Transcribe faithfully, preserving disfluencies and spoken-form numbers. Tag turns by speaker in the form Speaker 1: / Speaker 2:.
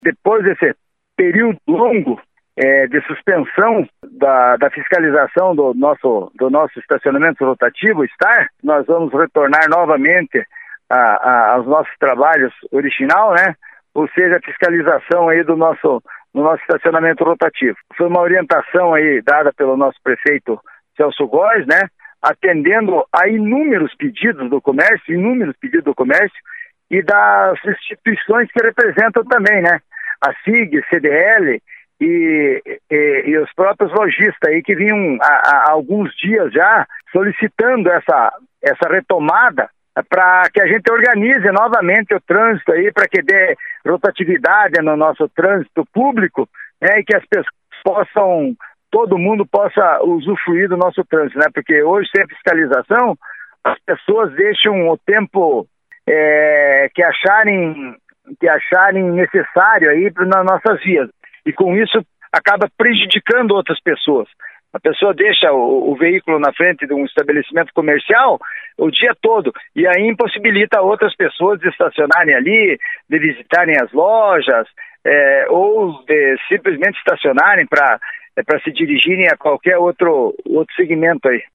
Speaker 1: Depois desse período longo é, de suspensão da, da fiscalização do nosso, do nosso estacionamento rotativo, STAR, nós vamos retornar novamente a, a, aos nossos trabalhos original, né? Ou seja, a fiscalização aí do nosso, do nosso estacionamento rotativo. Foi uma orientação aí dada pelo nosso prefeito Celso Góes, né? Atendendo a inúmeros pedidos do comércio, inúmeros pedidos do comércio e das instituições que representam também, né? A S I G, C D L e, e, e os próprios lojistas aí que vinham há, há alguns dias já solicitando essa, essa retomada para que a gente organize novamente o trânsito aí, para que dê rotatividade no nosso trânsito público, né, e que as pessoas possam, todo mundo possa usufruir do nosso trânsito, né, porque hoje sem fiscalização, as pessoas deixam o tempo é, que acharem, que acharem necessário aí nas nossas vias, e com isso acaba prejudicando outras pessoas. A pessoa deixa o, o veículo na frente de um estabelecimento comercial o dia todo e aí impossibilita outras pessoas de estacionarem ali, de visitarem as lojas, é, ou de simplesmente estacionarem para é, para se dirigirem a qualquer outro, outro segmento aí.